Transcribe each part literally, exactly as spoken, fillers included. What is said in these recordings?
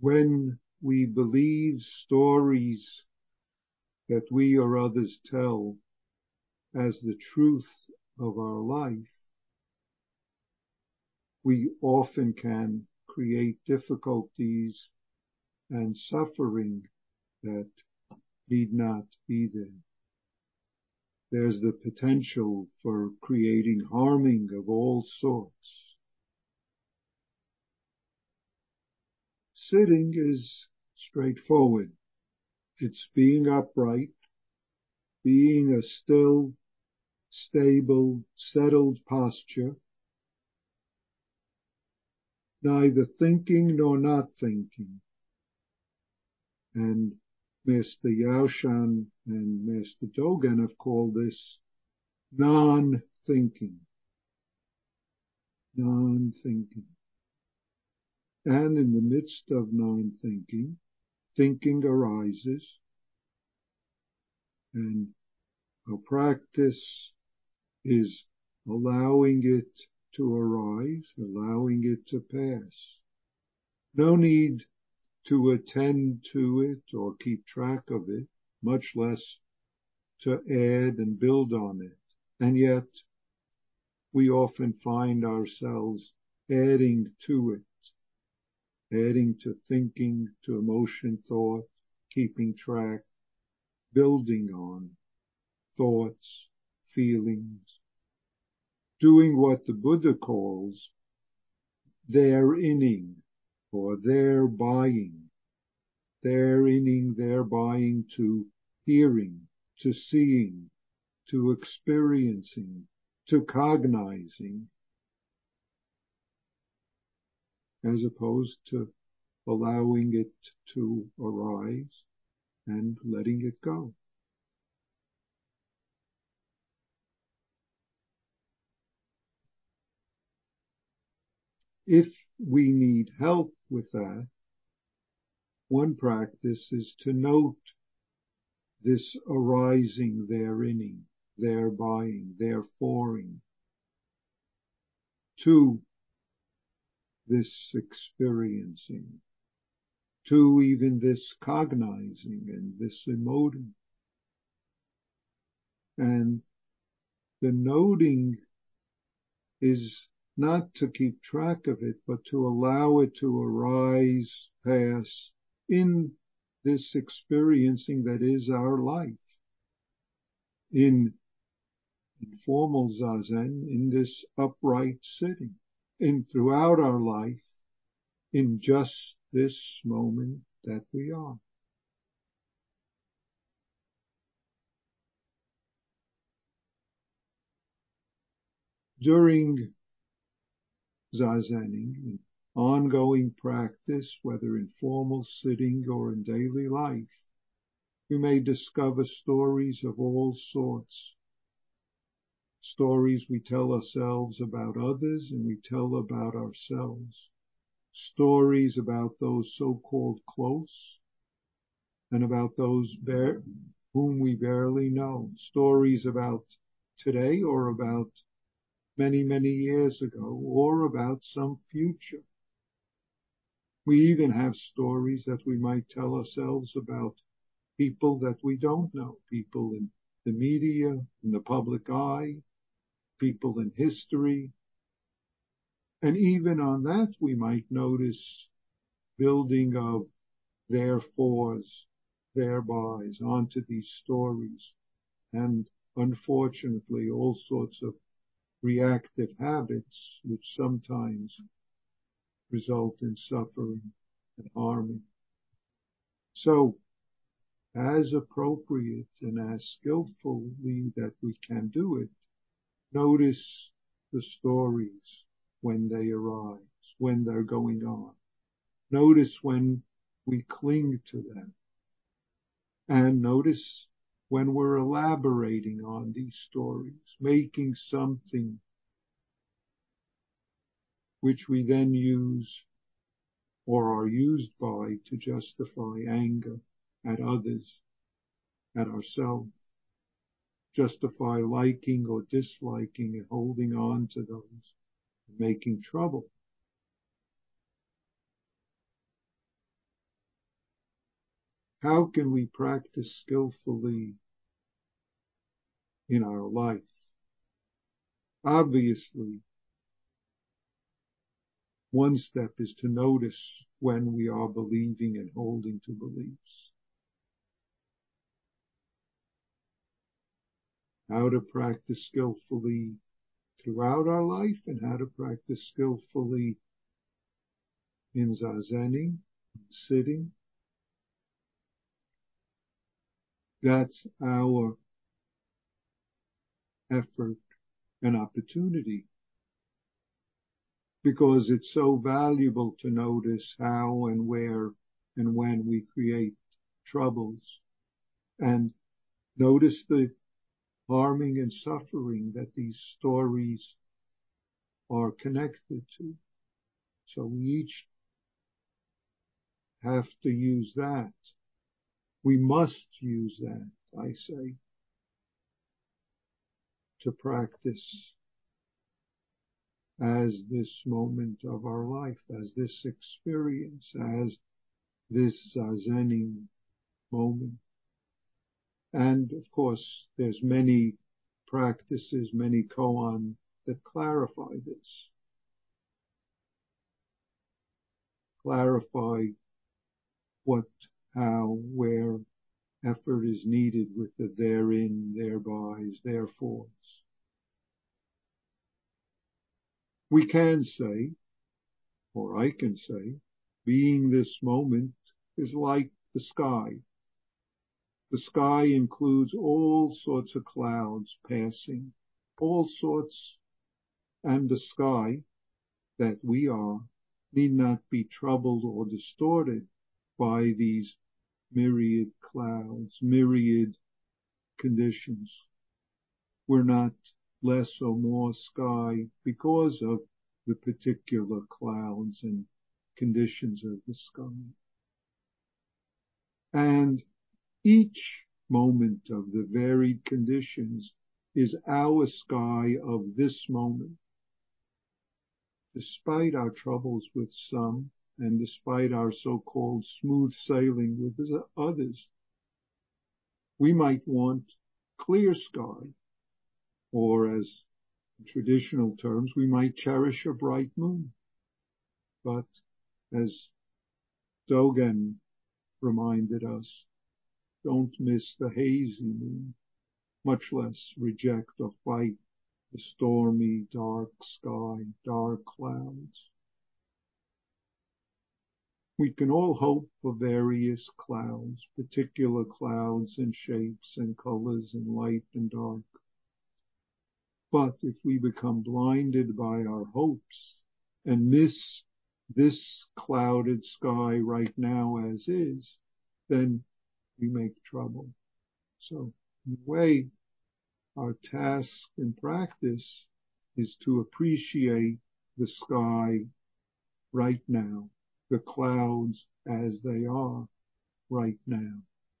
when we believe stories that we or others tell as the truth of our life, we often can create difficulties and suffering that need not be there. There's the potential for creating harming of all sorts. Sitting is straightforward. It's being upright, being a still, stable, settled posture, neither thinking nor not thinking. And Master Yaoshan and Master Dogen have called this non-thinking. Non-thinking. And in the midst of non-thinking, thinking arises, and our practice is allowing it to arise, allowing it to pass. No need to attend to it or keep track of it, much less to add and build on it. And yet, we often find ourselves adding to it, adding to thinking, to emotion, thought, keeping track, building on thoughts, feelings, doing what the Buddha calls their inning, or their buying, their inning, their buying to hearing, to seeing, to experiencing, to cognizing, as opposed to allowing it to arise and letting it go. If we need help with that, one practice is to note this arising, their inning, their buying, their foring, to this experiencing, to even this cognizing and this emoting. And the noting is not to keep track of it, but to allow it to arise, pass in this experiencing that is our life. In informal zazen, in this upright sitting, in throughout our life, in just this moment that we are. During zazening, ongoing practice, whether in formal sitting or in daily life, we may discover stories of all sorts. Stories we tell ourselves about others and we tell about ourselves. Stories about those so-called close and about those bare, whom we barely know. Stories about today or about many, many years ago, or about some future. We even have stories that we might tell ourselves about people that we don't know, people in the media, in the public eye, people in history. And even on that, we might notice building of therefores, therebys onto these stories. And unfortunately, all sorts of reactive habits, which sometimes result in suffering and harming. So, as appropriate and as skillfully that we can do it, notice the stories when they arise, when they're going on. Notice when we cling to them. And notice when we're elaborating on these stories, making something which we then use or are used by to justify anger at others, at ourselves, justify liking or disliking and holding on to those, and making trouble. How can we practice skillfully in our life? Obviously, one step is to notice when we are believing and holding to beliefs. How to practice skillfully throughout our life and how to practice skillfully in zazening, sitting. That's our effort and opportunity, because it's so valuable to notice how and where and when we create troubles, and notice the harming and suffering that these stories are connected to. So we each have to use that. We must use that, I say, to practice as this moment of our life, as this experience, as this zazening moment. And of course, there's many practices, many koan that clarify this. Clarify what, how, where effort is needed with the therein, therebys, therefores. We can say, or I can say, being this moment is like the sky. The sky includes all sorts of clouds passing, all sorts, and the sky that we are need not be troubled or distorted by these myriad clouds, myriad conditions. We're not less or more sky because of the particular clouds and conditions of the sky. And each moment of the varied conditions is our sky of this moment. Despite our troubles with some, and despite our so-called smooth sailing with others, we might want clear sky, or as in traditional terms, we might cherish a bright moon. But as Dogen reminded us, don't miss the hazy moon, much less reject or fight the stormy, dark sky, dark clouds. We can all hope for various clouds, particular clouds and shapes and colors and light and dark. But if we become blinded by our hopes and miss this clouded sky right now as is, then we make trouble. So in a way, our task in practice is to appreciate the sky right now, the clouds as they are right now.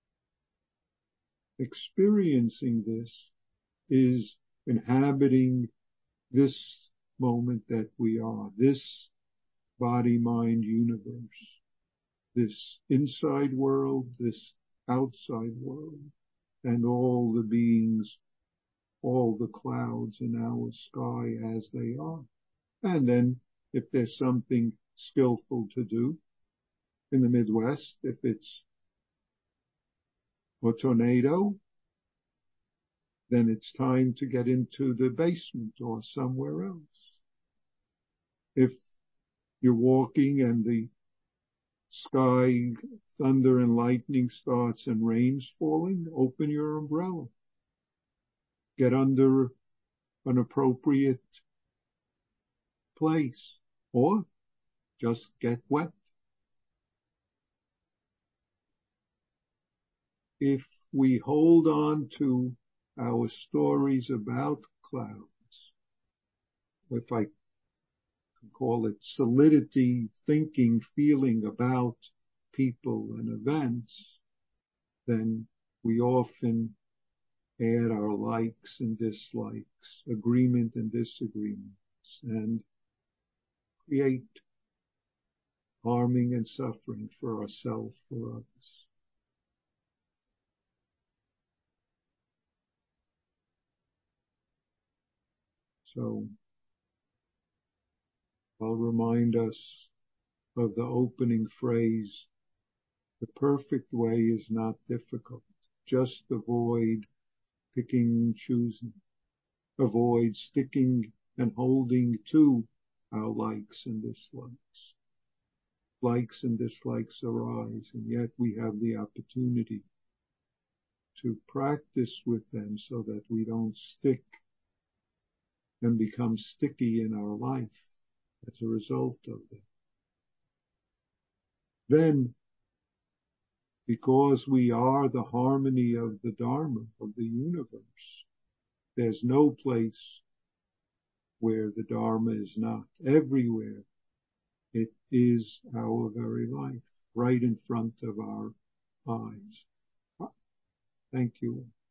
Experiencing this is inhabiting this moment that we are, this body-mind universe, this inside world, this outside world, and all the beings, all the clouds in our sky as they are. And then if there's something skillful to do in the Midwest, if it's a tornado, then it's time to get into the basement or somewhere else. If you're walking and the sky, thunder and lightning starts and rain's falling, open your umbrella. Get under an appropriate place, or just get wet. If we hold on to our stories about clouds, if I can call it solidity, thinking, feeling about people and events, then we often add our likes and dislikes, agreement and disagreements, and create harming and suffering for ourselves, for others. So I'll remind us of the opening phrase, the perfect way is not difficult. Just avoid picking and choosing. Avoid sticking and holding to our likes and dislikes. Likes and dislikes arise, and yet we have the opportunity to practice with them so that we don't stick and become sticky in our life as a result of them. Then, because we are the harmony of the Dharma, of the universe, there's no place where the Dharma is not. Everywhere it is our very life, right in front of our eyes. Thank you.